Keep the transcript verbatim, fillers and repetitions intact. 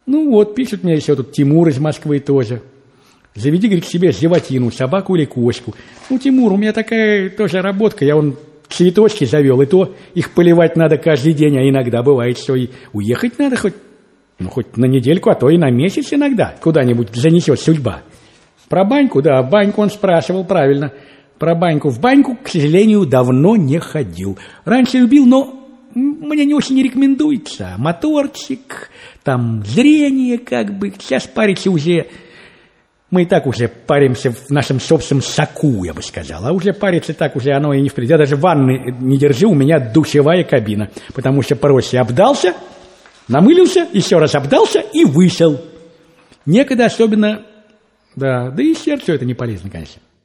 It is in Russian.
Ну вот, пишет мне еще тут Тимур из Москвы тоже. Заведи, говорит, к себе животину, собаку или кошку. Ну, Тимур, у меня такая тоже работка, я вон цветочки завел, и то их поливать надо каждый день, а иногда бывает, что и уехать надо хоть, ну, хоть на недельку, а то и на месяц иногда куда-нибудь занесет судьба. Про баньку, да, баньку он спрашивал, правильно. Про баньку. В баньку, к сожалению, давно не ходил. Раньше любил, но мне не очень рекомендуется. Моторчик, там зрение как бы. Сейчас париться уже... Мы и так уже паримся в нашем собственном соку, я бы сказал. А уже париться так уже оно и не впредь. Я даже ванны не держу, у меня душевая кабина. Потому что проще обдался, намылился, еще раз обдался и вышел. Некогда особенно... Да, да и сердцу это не полезно, конечно.